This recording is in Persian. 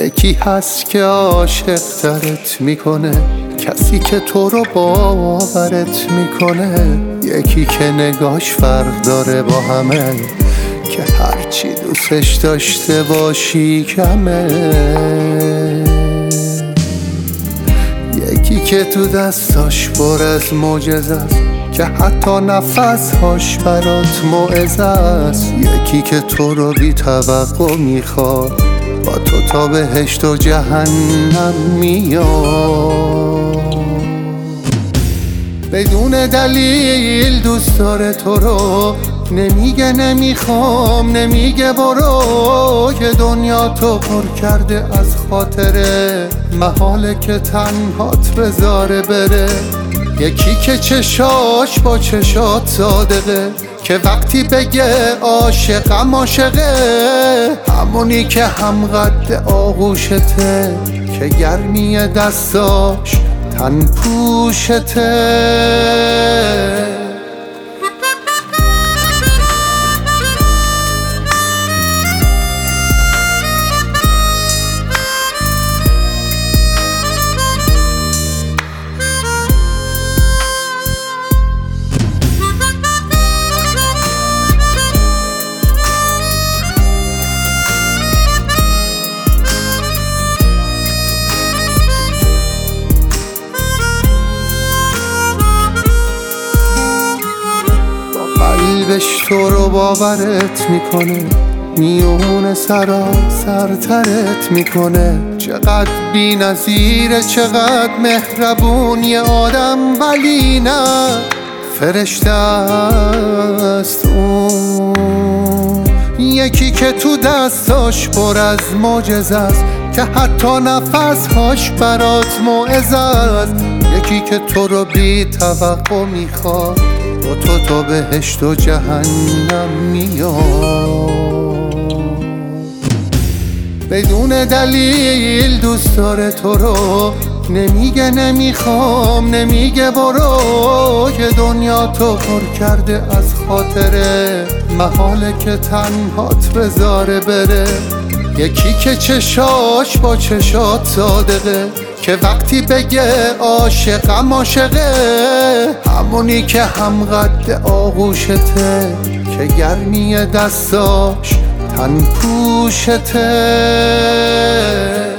یکی هست که عاشق ترت میکنه، کسی که تو رو باورت میکنه. یکی که نگاش فرق داره با همه، که هرچی دوستش داشته باشی کمه. یکی که تو دستاش پر از معجزه است، که حتی نفسهاش برات موعظه است. یکی که تو رو بی توقع میخواد، با تو تا بهشت و جهنم میاد. بدون دلیل دوست داره تو رو، نمیگه نمیخوام، نمیگه برو، که دنیا تو پر کرده از خاطره، محاله که تنهات بذاره بره. یکی که چشاش با چشات صادقه، که وقتی بگه عاشقم عاشقه. همونی که هم قد آغوشته، که گرمی دستاش تن پوشته. قلبش تو رو باورت میکنه، میون سرترت میکنه. چقدر بی نظیره، چقدر مهربون یه آدم، ولی نه فرشته است اون. یکی که تو دستاش پر از معجزه است، که حتی نفسهاش برات موعظه است. یکی که تو رو بی توقع میخواد، با تو تا بهشت و جهنم میاد. بدون دلیل دوست داره تو رو، نمیگه نمیخوام، نمیگه برو، که دنیا تو پر کرده از خاطره، محاله که تنهات بذاره بره. یکی که چشاش با چشات صادقه، که وقتی بگه عاشقم عاشقه. همونی که هم قد آغوشته، که گرمی دستاش تن پوشته.